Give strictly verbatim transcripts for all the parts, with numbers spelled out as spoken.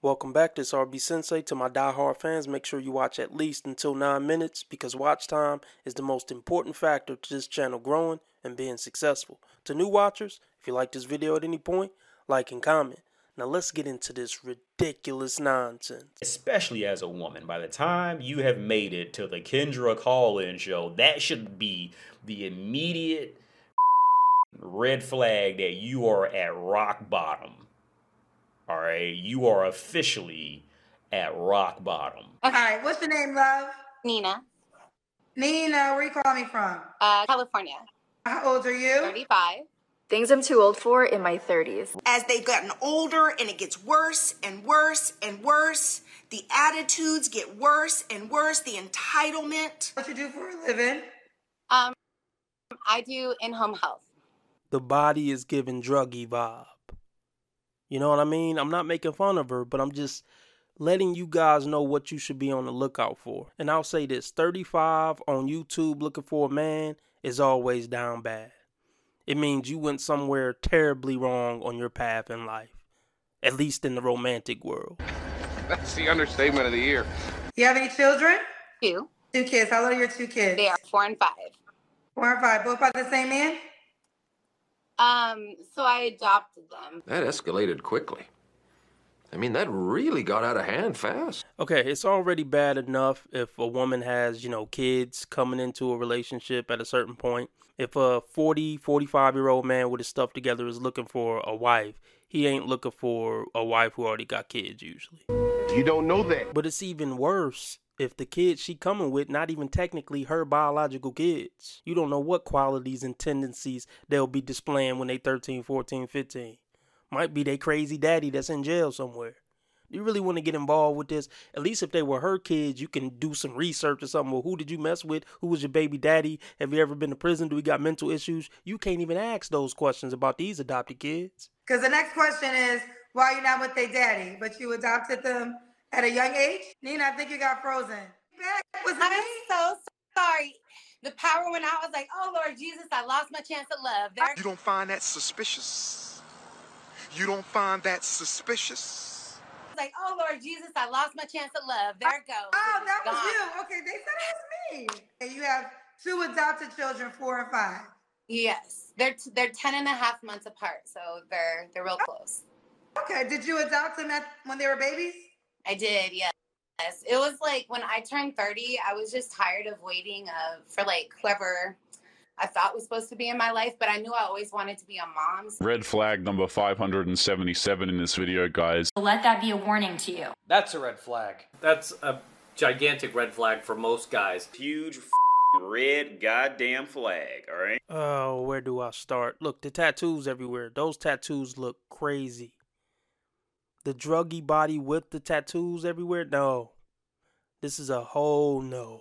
Welcome back, this is R B Sensei. To my diehard fans, make sure you watch at least until nine minutes because watch time is the most important factor to this channel growing and being successful. To new watchers, if you like this video at any point, like and comment. Now let's get into this ridiculous nonsense. Especially as a woman, by the time you have made it to the Kendra call-in show, that should be the immediate red flag that you are at rock bottom. All right, you are officially at rock bottom. All right, what's your name, love? Nina. Nina, where you calling me from? Uh, California. How old are you? thirty-five. Things I'm too old for in my thirties. As they've gotten older and it gets worse and worse and worse, the attitudes get worse and worse, the entitlement. What you do for a living? Um, I do in-home health. The body is giving druggy vibe. You know what I mean? I'm not making fun of her, but I'm just letting you guys know what you should be on the lookout for. And I'll say this, thirty-five on YouTube looking for a man is always down bad. It means you went somewhere terribly wrong on your path in life, at least in the romantic world. That's the understatement of the year. You have any children? Two. Two kids. How old are your two kids? They are four and five. Four and five. Both by the same man? Um, so I adopted them. That escalated quickly. I mean, that really got out of hand fast. Okay, it's already bad enough if a woman has, you know, kids coming into a relationship at a certain point. If a forty, forty-five-year-old man with his stuff together is looking for a wife, he ain't looking for a wife who already got kids usually. You don't know that. But it's even worse if the kids she coming with not even technically her biological kids. You don't know what qualities and tendencies they'll be displaying when they thirteen, fourteen, fifteen. Might be they crazy daddy that's in jail somewhere. Do you really want to get involved with this? At least if they were her kids, you can do some research or something. Well, who did you mess with? Who was your baby daddy? Have you ever been to prison? Do we got mental issues? You can't even ask those questions about these adopted kids. Because the next question is, why are you not with their daddy? But you adopted them at a young age? Nina, I think you got frozen. Was I'm it so sorry. The power went out. I was like, oh, Lord Jesus, I lost my chance at love. There. You don't find that suspicious? You don't find that suspicious? I was like, oh, Lord Jesus, I lost my chance at love. There it goes. Oh, It that was gone. you. Okay, they said it was me. And you have two adopted children, four and five. Yes. They're t- they're ten and a half months apart, so they're they're real close. Okay, did you adopt them at, when they were babies? I did, yes. It was like when I turned thirty, I was just tired of waiting uh, for like whoever I thought was supposed to be in my life, but I knew I always wanted to be a mom. Red flag number five hundred seventy-seven in this video, guys. Let that be a warning to you. That's a red flag. That's a gigantic red flag for most guys. Huge red goddamn flag, all right? Oh, where do I start? Look, the tattoos everywhere. Those tattoos look crazy. The druggy body with the tattoos everywhere? No. This is a whole no.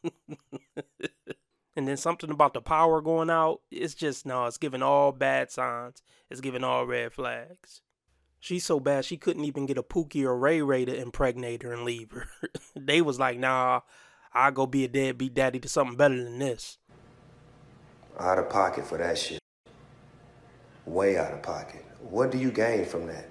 And then something about the power going out. It's just, no, it's giving all bad signs. It's giving all red flags. She's so bad she couldn't even get a Pookie or Ray Ray to impregnate her and leave her. They was like, nah, I'll go be a deadbeat daddy to something better than this. Out of pocket for that shit. Way out of pocket. What do you gain from that?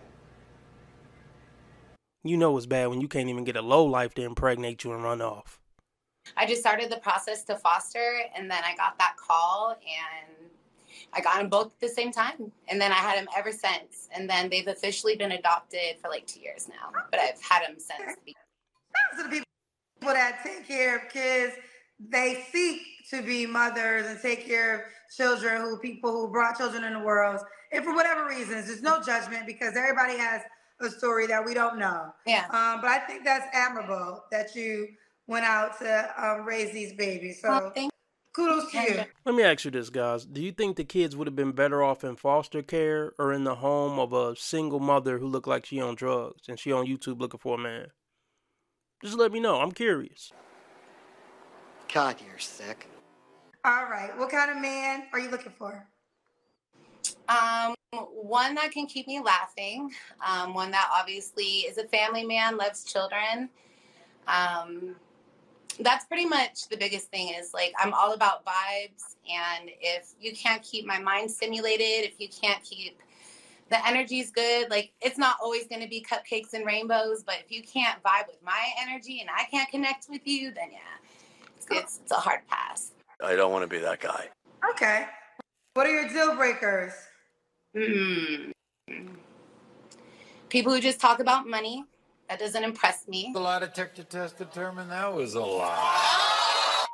You know it's bad when you can't even get a low life to impregnate you and run off. I just started the process to foster, and then I got that call, and I got them both at the same time. And then I had them ever since. And then they've officially been adopted for like two years now. But I've had them since. Those are the people that take care of kids. They seek to be mothers and take care of children, who people who brought children in the world. And for whatever reasons, there's no judgment because everybody has a story that we don't know. Yeah. Um, but I think that's admirable that you went out to um, raise these babies. So Well, thank kudos to you. Let me ask you this, guys. Do you think the kids would have been better off in foster care or in the home of a single mother who looked like she on drugs and she on YouTube looking for a man? Just let me know. I'm curious. God, you're sick. All right. What kind of man are you looking for? Um, one that can keep me laughing. Um, one that obviously is a family man, loves children. Um, that's pretty much the biggest thing is like, I'm all about vibes. And if you can't keep my mind stimulated, if you can't keep the energy's good. Like, it's not always going to be cupcakes and rainbows, but if you can't vibe with my energy and I can't connect with you, then yeah, it's, it's, it's a hard pass. I don't want to be that guy. Okay. What are your deal breakers? Hmm. People who just talk about money. That doesn't impress me. A lie detector test determined that was a lie.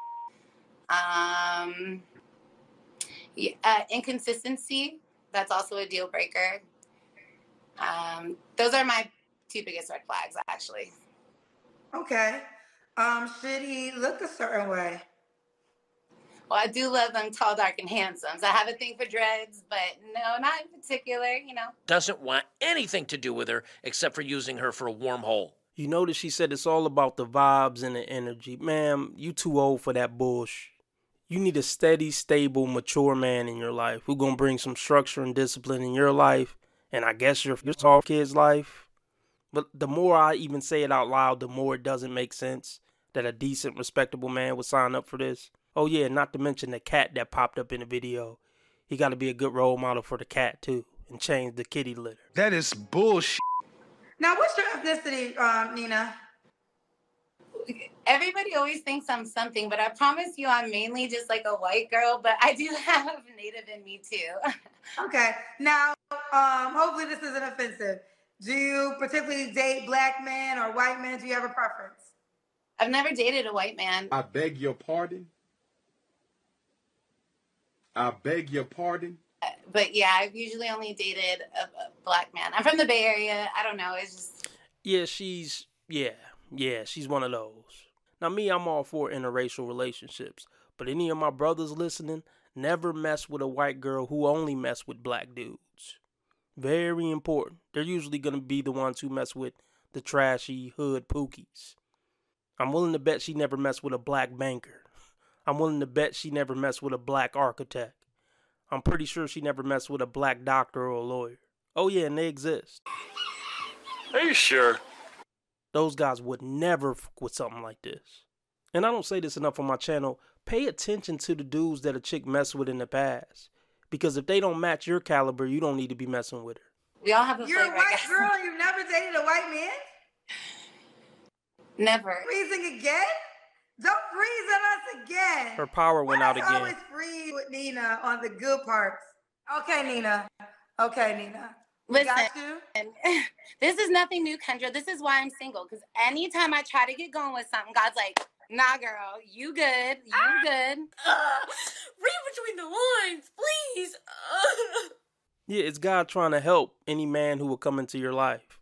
Um, yeah, uh, inconsistency. That's also a deal breaker. Um, those are my two biggest red flags, actually. Okay. Um, should he look a certain way? Well, I do love them tall, dark, and handsome. So I have a thing for dreads, but no, not in particular, you know. Doesn't want anything to do with her except for using her for a wormhole. You notice she said it's all about the vibes and the energy. Ma'am, you too old for that bullshit. You need a steady, stable, mature man in your life who gonna bring some structure and discipline in your life, and I guess your, your tall kid's life. But the more I even say it out loud, the more it doesn't make sense that a decent, respectable man would sign up for this. Oh yeah, not to mention the cat that popped up in the video. He got to be a good role model for the cat too, and change the kitty litter. That is bullshit. Now, what's your ethnicity, um, Nina? Everybody always thinks I'm something, but I promise you I'm mainly just like a white girl, but I do have Native in me too. Okay. Now, um, hopefully this isn't offensive. Do you particularly date black men or white men? Do you have a preference? I've never dated a white man. I beg your pardon? I beg your pardon? But yeah, I've usually only dated a, a black man. I'm from the Bay Area. I don't know. It's just... Yeah, she's... Yeah, yeah, she's one of those. Now, me, I'm all for interracial relationships. But any of my brothers listening, never mess with a white girl who only mess with black dudes. Very important. They're usually going to be the ones who mess with the trashy hood pookies. I'm willing to bet she never messed with a black banker. I'm willing to bet she never messed with a black architect. I'm pretty sure she never messed with a black doctor or a lawyer. Oh yeah, and they exist. Are you sure? Those guys would never fuck with something like this. And I don't say this enough on my channel. Pay attention to the dudes that a chick messed with in the past. Because if they don't match your caliber, you don't need to be messing with her. We all have a You're flavor, a white I guess. girl and you've never dated a white man? Never. Freezing again? Don't freeze on us again. Her power went Why out does again. always freeze with Nina on the good parts. Okay, Nina. Okay, Nina. We Listen, got you. this is nothing new, Kendra. This is why I'm single. Because anytime I try to get going with something, God's like, nah, girl, you good. You Ah. good. Uh, read between the lines, please. Uh. Yeah, it's God trying to help any man who will come into your life.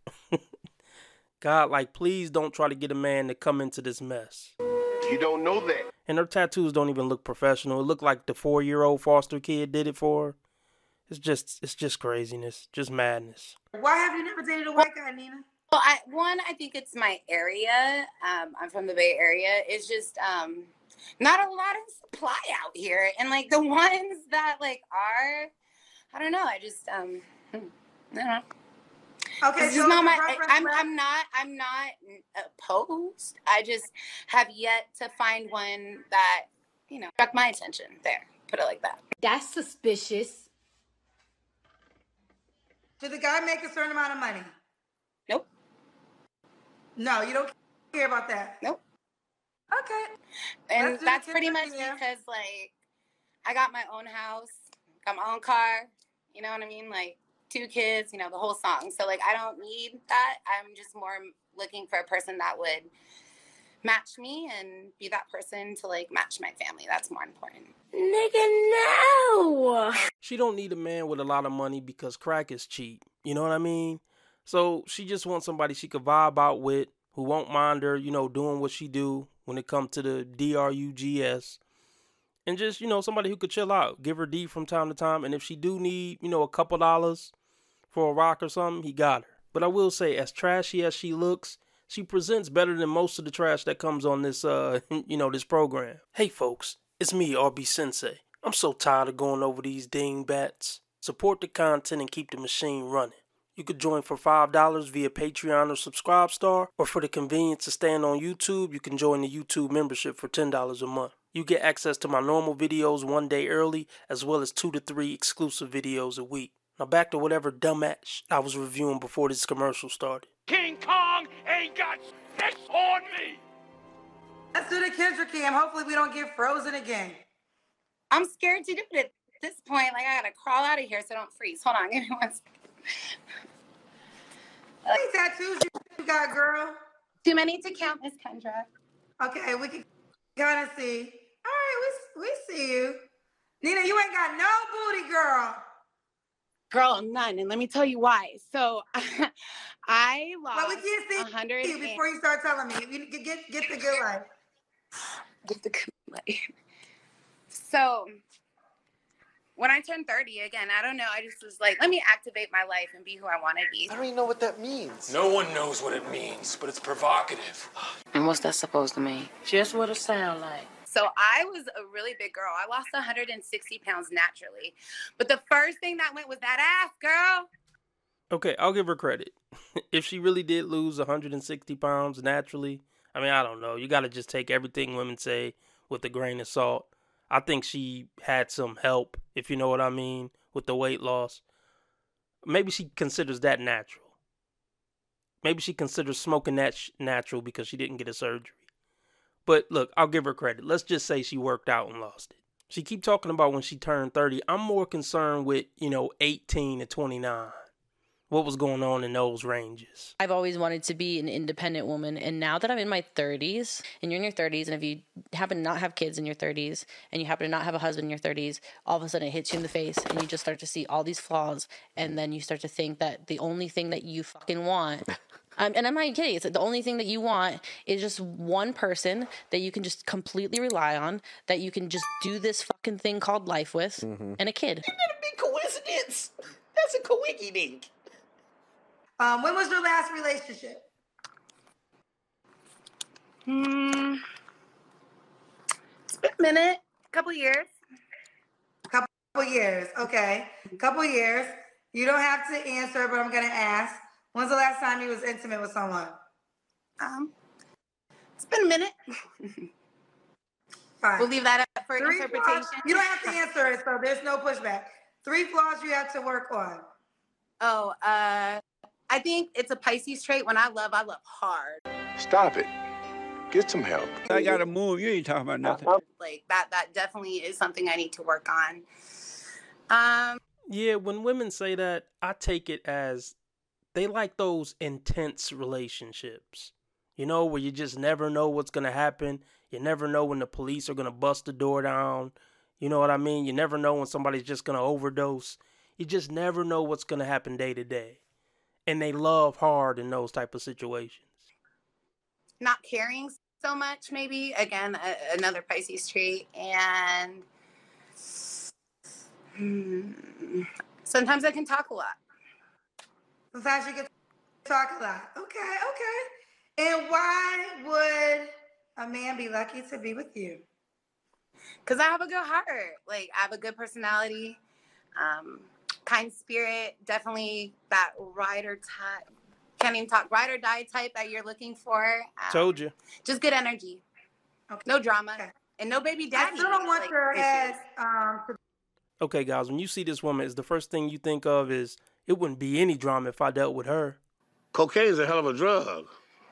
God, like, please don't try to get a man to come into this mess. You don't know that. And her tattoos don't even look professional. It looked like the four-year-old foster kid did it for her. It's just, it's just craziness, just madness. Why have you never dated a white guy, Nina? Well, I, one, I think it's my area. Um, I'm from the Bay Area. It's just um, not a lot of supply out here. And, like, the ones that, like, are, I don't know. I just, um, I don't know. Okay, This so is not my, preference I'm, black- I'm not, I'm not opposed. I just have yet to find one that, you know, struck my attention. There, put it like that. That's suspicious. Should the guy make a certain amount of money? Nope. No, you don't care about that? Nope. Okay. And Let's do that's the pretty kid much thing, yeah. because, like, I got my own house, got my own car, you know what I mean? Like, two kids, you know, the whole song. So, like, I don't need that. I'm just more looking for a person that would match me and be that person to, like, match my family. That's more important. Nigga, no. She don't need a man with a lot of money because crack is cheap. You know what I mean? So she just wants somebody she could vibe out with, who won't mind her, you know, doing what she do when it comes to the D R U G S. And just, you know, somebody who could chill out, give her D from time to time. And if she do need, you know, a couple dollars for a rock or something, he got her. But I will say, as trashy as she looks, she presents better than most of the trash that comes on this, uh, you know, this program. Hey, folks, it's me, R B Sensei. I'm so tired of going over these dingbats. Support the content and keep the machine running. You could join for five dollars via Patreon or Subscribestar, or for the convenience of staying on YouTube, you can join the YouTube membership for ten dollars a month. You get access to my normal videos one day early, as well as two to three exclusive videos a week. Now back to whatever dumbass I was reviewing before this commercial started. King Kong ain't got shit on me. Let's do the Kendra cam. Hopefully we don't get frozen again. I'm scared to do it at this point. Like, I gotta crawl out of here so I don't freeze. Hold on, give me one second. How many tattoos you got, girl? Too many to count, Miss Kendra. Okay, we can kind of see. All right, we, we see you. Nina, you ain't got no booty, girl. Girl, none. And let me tell you why. So, I lost But we can't see one hundred you before you start telling me. You get, get, get the good life. Get the good life. So, when I turned thirty, again, I don't know, I just was like, let me activate my life and be who I want to be. I don't even know what that means. No one knows what it means, but it's provocative. And what's that supposed to mean? Just what it sound like. So I was a really big girl. I lost one hundred sixty pounds naturally. But the first thing that went was that ass, girl. Okay, I'll give her credit. If she really did lose one hundred sixty pounds naturally, I mean, I don't know. You got to just take everything women say with a grain of salt. I think she had some help, if you know what I mean, with the weight loss. Maybe she considers that natural. Maybe she considers smoking that sh- natural because she didn't get a surgery. But look, I'll give her credit. Let's just say she worked out and lost it. She keep talking about when she turned thirty. I'm more concerned with, you know, eighteen to twenty-nine. What was going on in those ranges? I've always wanted to be an independent woman, and now that I'm in my thirties, and you're in your thirties, and if you happen to not have kids in your thirties, and you happen to not have a husband in your thirties, all of a sudden it hits you in the face, and you just start to see all these flaws, and then you start to think that the only thing that you fucking want, um, and I'm not even kidding, it's like the only thing that you want is just one person that you can just completely rely on, that you can just do this fucking thing called life with, mm-hmm. and a kid. Isn't that a big coincidence? That's a coinky dink. Um, when was your last relationship? Hmm. It's been a minute. A couple years. Couple years. Okay. Couple years. You don't have to answer, but I'm gonna ask. When's the last time you was intimate with someone? Um. It's been a minute. Fine. We'll leave that up for Three interpretation. Flaws. You don't have to answer it, so there's no pushback. Three flaws you have to work on. Oh, uh. I think it's a Pisces trait. When I love, I love hard. Stop it. Get some help. I gotta move. You ain't talking about nothing. Like that. That definitely is something I need to work on. Um. Yeah, when women say that, I take it as they like those intense relationships. You know, where you just never know what's gonna happen. You never know when the police are gonna bust the door down. You know what I mean? You never know when somebody's just gonna overdose. You just never know what's gonna happen day to day. And they love hard in those type of situations. Not caring so much, maybe. Again, a, another Pisces trait. And hmm, sometimes I can talk a lot. Sometimes you can talk a lot. Okay, okay. And why would a man be lucky to be with you? Because I have a good heart. Like, I have a good personality. Um... Kind spirit, definitely that ride or type. Can't even talk ride or die type that you're looking for. Um, Told you. Just good energy. Okay. No drama. Okay. And no baby daddy. I still don't want like, your ass. Um, to- okay, guys, when you see this woman, is the first thing you think of is it wouldn't be any drama if I dealt with her. Cocaine's a hell of a drug.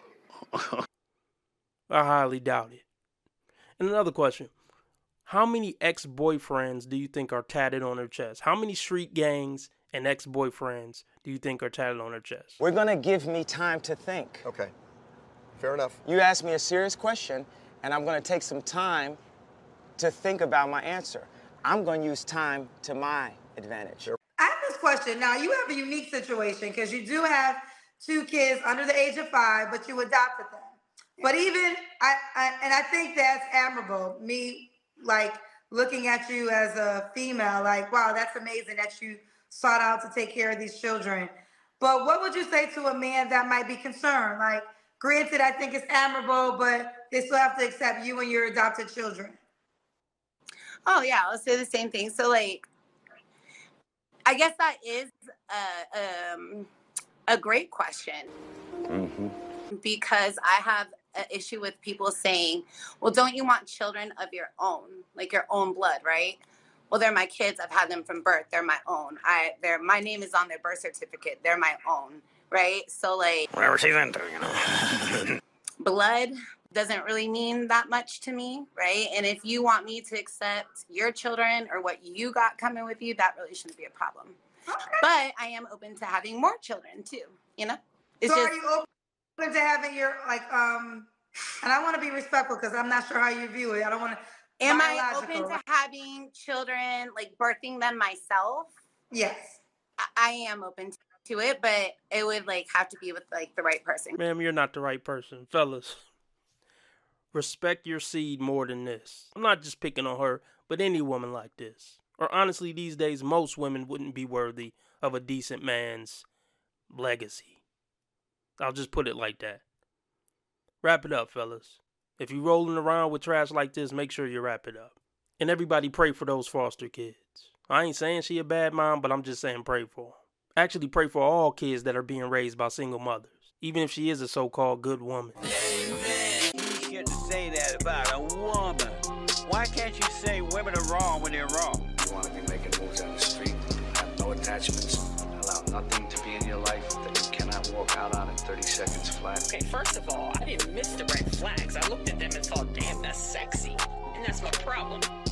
I highly doubt it. And another question. How many ex-boyfriends do you think are tatted on her chest? How many street gangs and ex-boyfriends do you think are tatted on her chest? We're gonna give me time to think. Okay, fair enough. You asked me a serious question, and I'm gonna take some time to think about my answer. I'm gonna use time to my advantage. I have this question. Now, you have a unique situation because you do have two kids under the age of five, but you adopted them. But even, I, I and I think that's admirable. Me, like looking at you as a female, like, wow, that's amazing that you sought out to take care of these children. But what would you say to a man that might be concerned? Like, granted, I think it's admirable, but they still have to accept you and your adopted children. Oh, yeah, I'll say the same thing. So, like, I guess that is a, um, a great question. Mm-hmm. Because I have an issue with people saying, well, don't you want children of your own, like your own blood, right? well, they're my kids. I've had them from birth. They're my own. I, they're, my name is on their birth certificate. They're my own, right? So, like... Whatever she's into, you know. Blood doesn't really mean that much to me, right? And if you want me to accept your children or what you got coming with you, that really shouldn't be a problem. Okay. But I am open to having more children, too, you know? It's so just, are you open to having your, like, um... And I want to be respectful because I'm not sure how you view it. I don't want to... Am I open to having children, like birthing them myself? Yes. I, I am open to it, but it would like have to be with like the right person. Ma'am, you're not the right person. Fellas, respect your seed more than this. I'm not just picking on her, but any woman like this. Or honestly, these days, most women wouldn't be worthy of a decent man's legacy. I'll just put it like that. Wrap it up, fellas. If you're rolling around with trash like this, make sure you wrap it up. And everybody pray for those foster kids. I ain't saying she a bad mom, but I'm just saying pray for them. Actually, pray for all kids that are being raised by single mothers, even if she is a so-called good woman. Amen. You get to say that about a woman. Why can't you say women are wrong when they're wrong? You want to be making moves down the street, have no attachments, allow nothing to be in your life that you cannot walk out on in thirty seconds flat. Okay, first of all, I didn't miss the red flags. I looked at them and thought, damn, that's sexy. And that's my problem.